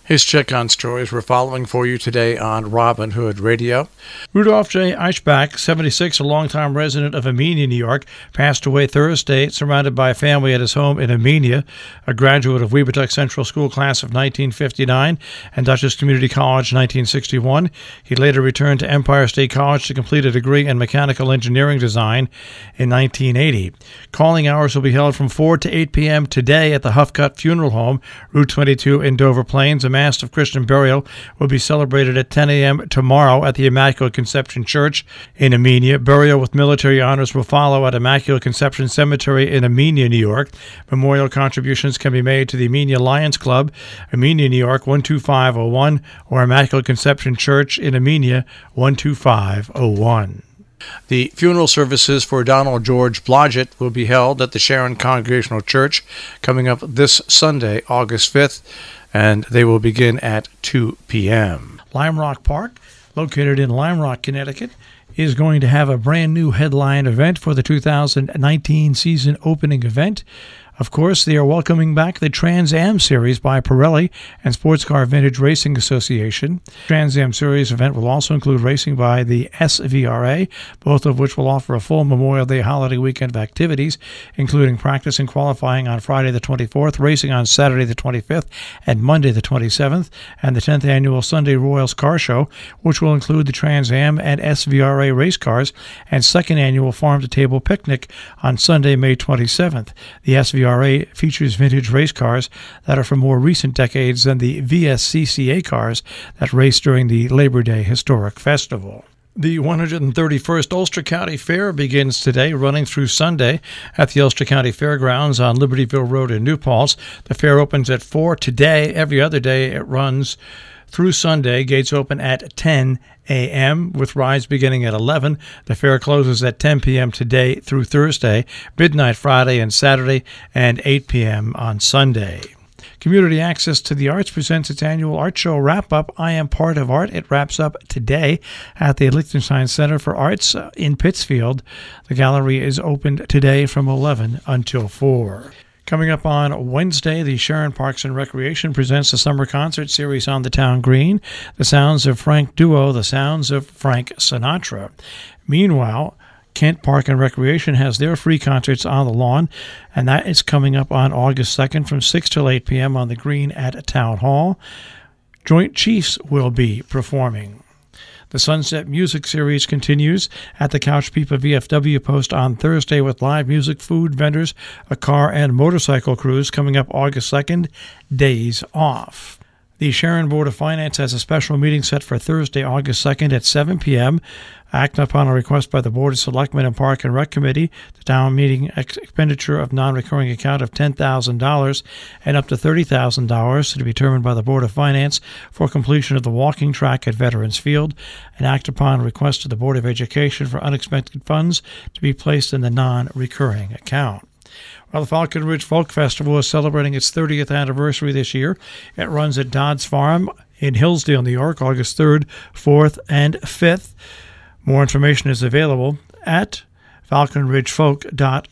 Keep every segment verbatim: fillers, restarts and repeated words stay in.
His check-on stories we're following for you today on Robin Hood Radio. Rudolph J. Eichbach, seventy-six, a longtime resident of Amenia, New York, passed away Thursday, surrounded by family at his home in Amenia. A graduate of Weebutuck Central School class of nineteen fifty-nine and Dutchess Community College nineteen sixty-one. He later returned to Empire State College to complete a degree in mechanical engineering design in nineteen eighty. Calling hours will be held from four to eight p.m. today at the Huffcut Funeral Home, Route twenty-two in Dover Plains. A Mass of Christian burial will be celebrated at ten a.m. tomorrow at the Immaculate Conception Church in Amenia. Burial with military honors will follow at Immaculate Conception Cemetery in Amenia, New York. Memorial contributions can be made to the Amenia Lions Club, Amenia, New York, one two five oh one, or Immaculate Conception Church in Amenia, one two five oh one. The funeral services for Donald George Blodgett will be held at the Sharon Congregational Church coming up this Sunday, August fifth, and they will begin at two p.m. Lime Rock Park, located in Lime Rock, Connecticut, is going to have a brand new headline event for the two thousand nineteen season opening event. Of course, they are welcoming back the Trans Am Series by Pirelli and Sports Car Vintage Racing Association. Trans Am Series event will also include racing by the S V R A, both of which will offer a full Memorial Day holiday weekend of activities, including practice and qualifying on Friday the twenty-fourth, racing on Saturday the twenty-fifth and Monday the twenty-seventh, and the tenth Annual Sunday Royals Car Show, which will include the Trans Am and S V R A race cars, and second Annual Farm to Table Picnic on Sunday, May twenty-seventh. The S V R A features vintage race cars that are from more recent decades than the V S C C A cars that race during the Labor Day Historic Festival. The one hundred thirty-first Ulster County Fair begins today, running through Sunday at the Ulster County Fairgrounds on Libertyville Road in New Paltz. The fair opens at four today. Every other day it runs through Sunday. Gates open at ten a.m. with rides beginning at eleven. The fair closes at ten p.m. today through Thursday, midnight Friday and Saturday, and eight p.m. on Sunday. Community Access to the Arts presents its annual art show wrap-up, I Am Part of Art. It wraps up today at the Liechtenstein Center for Arts in Pittsfield. The gallery is open today from eleven until four. Coming up on Wednesday, the Sharon Parks and Recreation presents a summer concert series on the town green, The Sounds of Frank Duo, The Sounds of Frank Sinatra. Meanwhile, Kent Park and Recreation has their free concerts on the lawn, and that is coming up on August second from six till eight p.m. on the green at Town Hall. Joint Chiefs will be performing. The Sunset Music Series continues at the Couch Peepa V F W post on Thursday with live music, food, vendors, a car and motorcycle cruise coming up August second, Days Off. The Sharon Board of Finance has a special meeting set for Thursday, August second at seven p.m. Acting upon a request by the Board of Selectmen and Park and Rec Committee, the town meeting expenditure of non-recurring account of ten thousand dollars and up to thirty thousand dollars to be determined by the Board of Finance for completion of the walking track at Veterans Field, and act upon a request to the Board of Education for unexpected funds to be placed in the non-recurring account. Well, the Falcon Ridge Folk Festival is celebrating its thirtieth anniversary this year. It runs at Dodd's Farm in Hillsdale, New York, August third, fourth, and fifth. More information is available at falcon ridge folk dot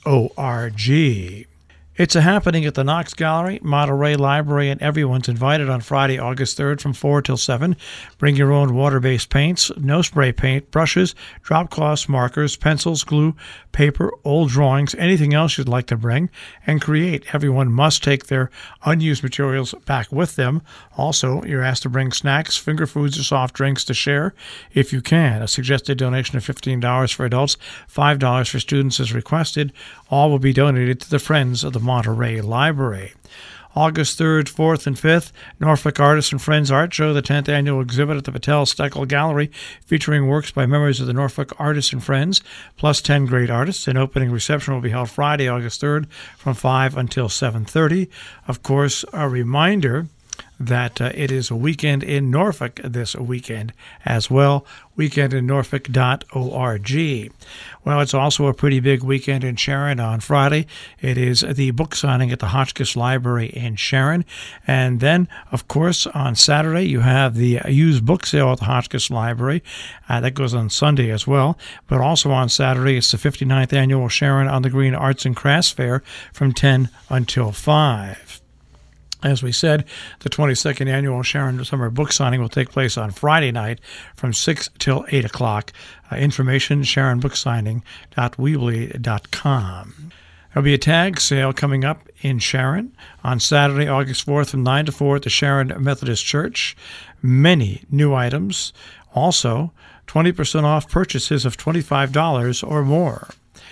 org. It's a happening at the Knox Gallery, Monterey Library, and everyone's invited on Friday, August third from four till seven. Bring your own water-based paints, no spray paint, brushes, drop cloths, markers, pencils, glue, paper, old drawings, anything else you'd like to bring, and create. Everyone must take their unused materials back with them. Also, you're asked to bring snacks, finger foods, or soft drinks to share if you can. A suggested donation of fifteen dollars for adults, five dollars for students is requested. All will be donated to the Friends of the Monterey Library. August third, fourth, and fifth, Norfolk Artists and Friends Art Show, the tenth annual exhibit at the Patel Steckel Gallery, featuring works by members of the Norfolk Artists and Friends, plus ten great artists. An opening reception will be held Friday, August third, from five until seven thirty. Of course, a reminder that uh, it is a weekend in Norfolk this weekend as well, weekend in norfolk dot org. Well, it's also a pretty big weekend in Sharon on Friday. It is the book signing at the Hotchkiss Library in Sharon. And then, of course, on Saturday, you have the used book sale at the Hotchkiss Library. Uh, that goes on Sunday as well. But also on Saturday, it's the fifty-ninth annual Sharon on the Green Arts and Crafts Fair from ten until five. As we said, the twenty-second annual Sharon Summer Book Signing will take place on Friday night from six till eight o'clock. Uh, information, sharon book signing dot weebly dot com. There'll be a tag sale coming up in Sharon on Saturday, August fourth from nine to four at the Sharon Methodist Church. Many new items. Also, twenty percent off purchases of twenty-five dollars or more.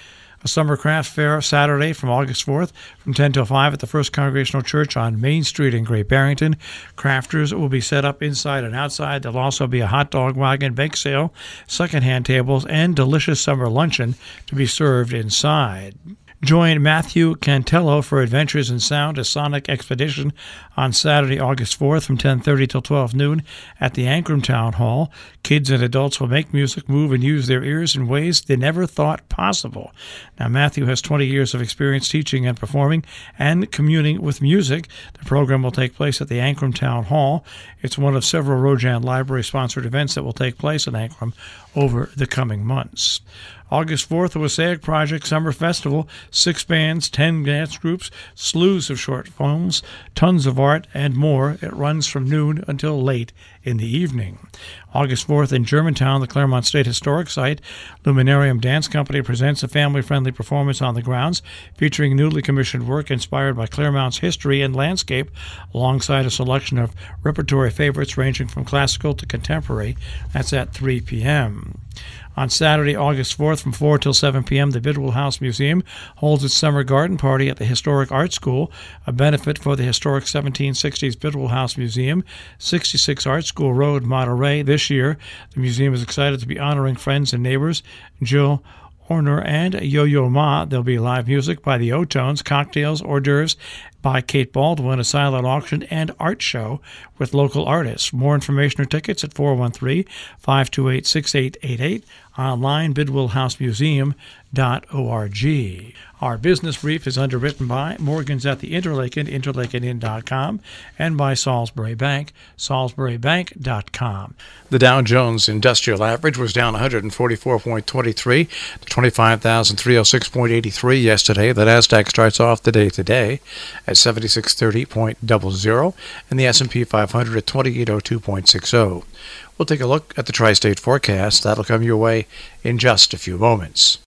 A summer craft fair Saturday from August fourth from ten till five at the First Congregational Church on Main Street in Great Barrington. Crafters will be set up inside and outside. There'll also be a hot dog wagon, bake sale, secondhand tables, and delicious summer luncheon to be served inside. Join Matthew Cantello for Adventures in Sound, a sonic expedition on Saturday, August fourth from ten thirty till twelve noon at the Ankrum Town Hall. Kids and adults will make music, move, and use their ears in ways they never thought possible. Now, Matthew has twenty years of experience teaching and performing and communing with music. The program will take place at the Ankrum Town Hall. It's one of several Rojan Library-sponsored events that will take place in Ankrum over the coming months. August fourth, the Wassaic Project Summer Festival, six bands, ten dance groups, slews of short films, tons of art, and more. It runs from noon until late in the evening. August fourth in Germantown, the Claremont State Historic Site, Luminarium Dance Company presents a family-friendly performance on the grounds featuring newly commissioned work inspired by Claremont's history and landscape, alongside a selection of repertory favorites ranging from classical to contemporary. That's at three p.m. On Saturday, August fourth, from four till seven p.m., the Bidwell House Museum holds its summer garden party at the Historic Art School, a benefit for the historic seventeen sixties Bidwell House Museum, sixty-six Art School Road, Monterey. This year, the museum is excited to be honoring friends and neighbors, Jill Horner and Yo-Yo Ma. There'll be live music by the O-Tones, cocktails, hors d'oeuvres by Kate Baldwin, a silent auction, and art show with local artists. More information or tickets at four one three, five two eight, six eight eight eight, online bidwell house museum dot org. Our business brief is underwritten by Morgan's at the Interlaken, interlaken inn dot com, and by Salisbury Bank, salisbury bank dot com. The Dow Jones Industrial Average was down one forty-four point two three to twenty-five thousand three hundred six point eight three yesterday. The Nasdaq starts off the day today at seventy-six thirty point zero zero, and the S and P five hundred at twenty-eight oh two point six zero. We'll take a look at the tri-state forecast. That'll come your way in just a few moments.